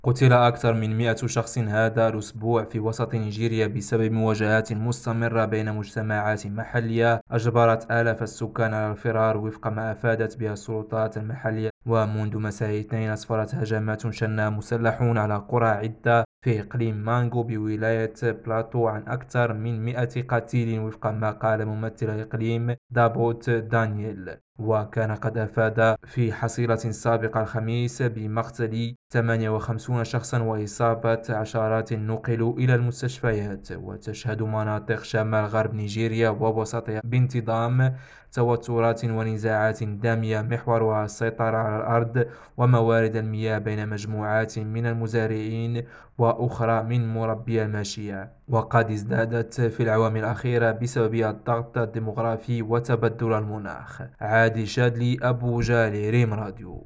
قتل أكثر من 100 شخص هذا الأسبوع في وسط نيجيريا بسبب مواجهات مستمرة بين مجتمعات محلية أجبرت آلاف السكان على الفرار وفق ما أفادت به السلطات المحلية. ومنذ مساء الاثنين أسفرت هجمات شنها مسلحون على قرى عدة في إقليم مانغو بولاية بلاتو عن أكثر من 100 قتيل وفق ما قال ممثل الإقليم دابوت دانييل. وكان قد أفاد في حصيلة سابقة الخميس بمقتل 58 شخصا وإصابة عشرات نقلوا إلى المستشفيات. وتشهد مناطق شمال غرب نيجيريا ووسطها بانتظام توترات ونزاعات دامية محورها السيطرة على الأرض وموارد المياه بين مجموعات من المزارعين وأخرى من مربي الماشية، وقد ازدادت في الأعوام الأخيرة بسبب الضغط الديمغرافي وتبدل المناخ. عادي شادلي، أبو جالي، ريم راديو.